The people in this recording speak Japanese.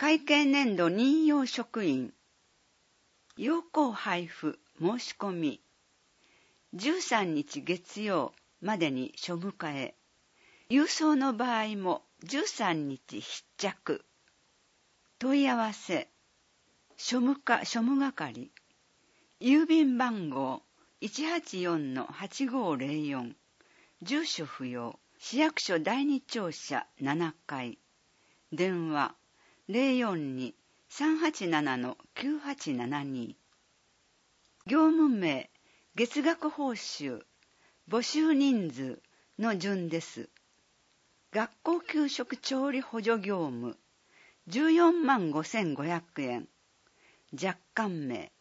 会計年度任用職員、要項配布申し込み、13日月曜までに庶務課へ、郵送の場合も13日必着。問い合わせ、庶務課庶務係、郵便番号 184-8504、住所不要、市役所第二庁舎7階、電話 042-387-9872、業務名、月額報酬、募集人数の順です。学校給食調理補助業務、14万5500円。若干名、